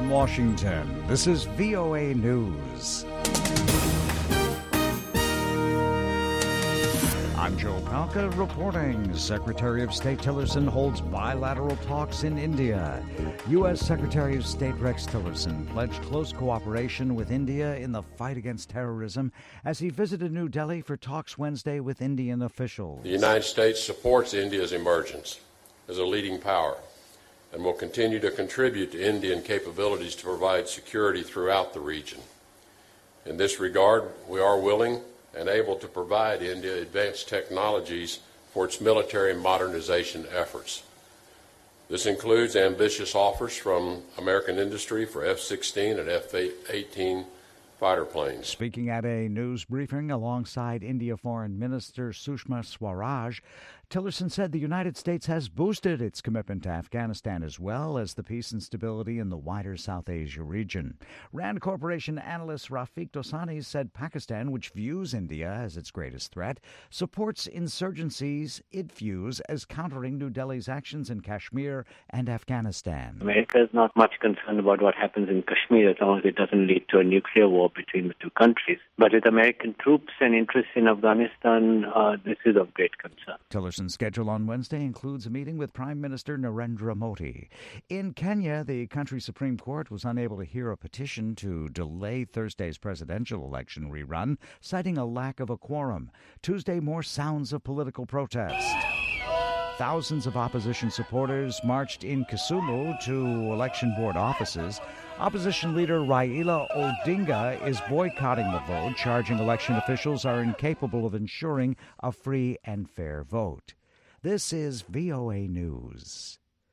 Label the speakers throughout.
Speaker 1: from Washington, this is VOA News. I'm Joe Palca reporting. Secretary of State Tillerson holds bilateral talks in India. U.S. Secretary of State Rex Tillerson pledged close cooperation with India in the fight against terrorism as he visited New Delhi for talks Wednesday with Indian officials.
Speaker 2: The United States supports India's emergence as a leading power and will continue to contribute to Indian capabilities to provide security throughout the region. In this regard, we are willing and able to provide India advanced technologies for its military modernization efforts. This includes ambitious offers from American industry for F-16 and F-18 fighter planes.
Speaker 1: Speaking at a news briefing alongside India Foreign Minister Sushma Swaraj, Tillerson said the United States has boosted its commitment to Afghanistan as well as the peace and stability in the wider South Asia region. Rand Corporation analyst Rafiq Dosani said Pakistan, which views India as its greatest threat, supports insurgencies it views as countering New Delhi's actions in Kashmir and Afghanistan.
Speaker 3: America is not much concerned about what happens in Kashmir as long as it doesn't lead to a nuclear war between the two countries. But with American troops and interests in Afghanistan, this is of great concern.
Speaker 1: Tillerson's schedule on Wednesday includes a meeting with Prime Minister Narendra Modi. In Kenya, the country's Supreme Court was unable to hear a petition to delay Thursday's presidential election rerun, citing a lack of a quorum. Tuesday, more sounds of political protest. Thousands of opposition supporters marched in Kisumu to election board offices. Opposition leader Raila Odinga is boycotting the vote, charging election officials are incapable of ensuring a free and fair vote. This is VOA News.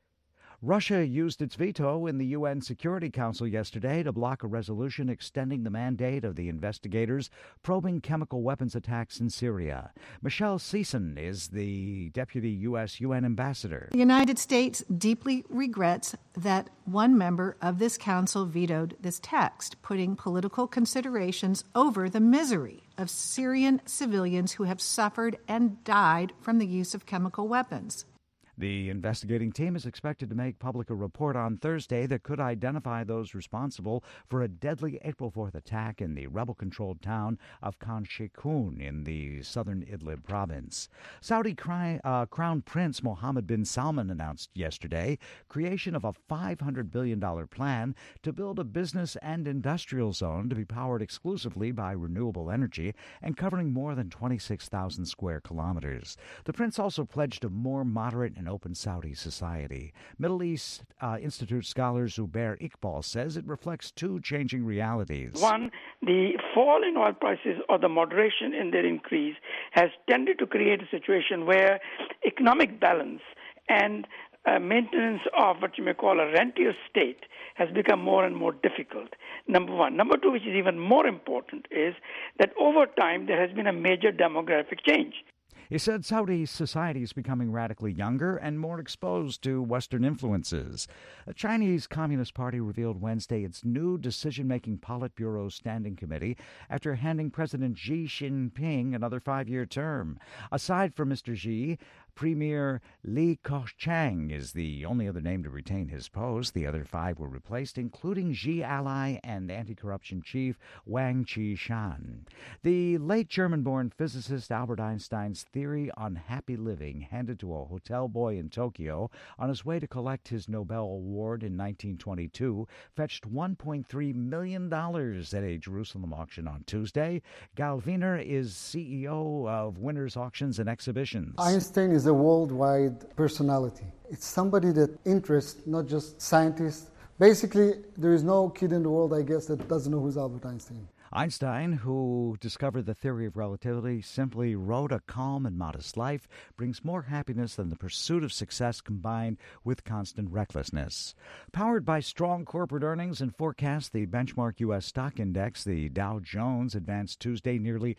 Speaker 1: Russia used its veto in the UN Security Council yesterday to block a resolution extending the mandate of the investigators probing chemical weapons attacks in Syria. Michelle Season is the deputy U.S. UN ambassador.
Speaker 4: The United States deeply regrets that one member of this council vetoed this text, putting political considerations over the misery of Syrian civilians who have suffered and died from the use of chemical weapons.
Speaker 1: The investigating team is expected to make public a report on Thursday that could identify those responsible for a deadly April 4th attack in the rebel-controlled town of Khan Sheikhoun in the southern Idlib province. Saudi Crown Prince Mohammed bin Salman announced yesterday creation of a $500 billion plan to build a business and industrial zone to be powered exclusively by renewable energy and covering more than 26,000 square kilometers. The prince also pledged a more moderate and open Saudi society. Middle East Institute scholar Zubair Iqbal says it reflects two changing realities.
Speaker 5: One, the fall in oil prices or the moderation in their increase has tended to create a situation where economic balance and maintenance of what you may call a rentier state has become more and more difficult. Number one. Number two, which is even more important, is that over time there has been a major demographic change.
Speaker 1: He said Saudi society is becoming radically younger and more exposed to Western influences. The Chinese Communist Party revealed Wednesday its new decision-making Politburo Standing Committee after handing President Xi Jinping another 5-year term. Aside from Mr. Xi, Premier Li Keqiang is the only other name to retain his post. The other 5 were replaced, including Xi ally and anti-corruption chief Wang Qishan. The late German-born physicist Albert Einstein's theory on happy living, handed to a hotel boy in Tokyo on his way to collect his Nobel Award in 1922, fetched $1.3 million at a Jerusalem auction on Tuesday. Gal Wiener is CEO of Winners Auctions and Exhibitions.
Speaker 6: Einstein is a worldwide personality. It's somebody that interests not just scientists. Basically, there is no kid in the world, I guess, that doesn't know who's Albert Einstein.
Speaker 1: Einstein, who discovered the theory of relativity, simply wrote a calm and modest life brings more happiness than the pursuit of success combined with constant recklessness. Powered by strong corporate earnings and forecasts, the benchmark U.S. stock index, the Dow Jones, advanced Tuesday nearly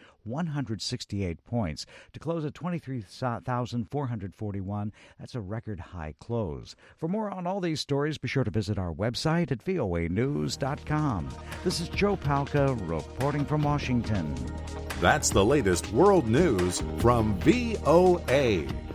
Speaker 1: 168 points to close at 23,441. That's a record high close. For more on all these stories, be sure to visit our website at voanews.com. This is Joe Palca reporting from Washington.
Speaker 7: That's the latest world news from VOA.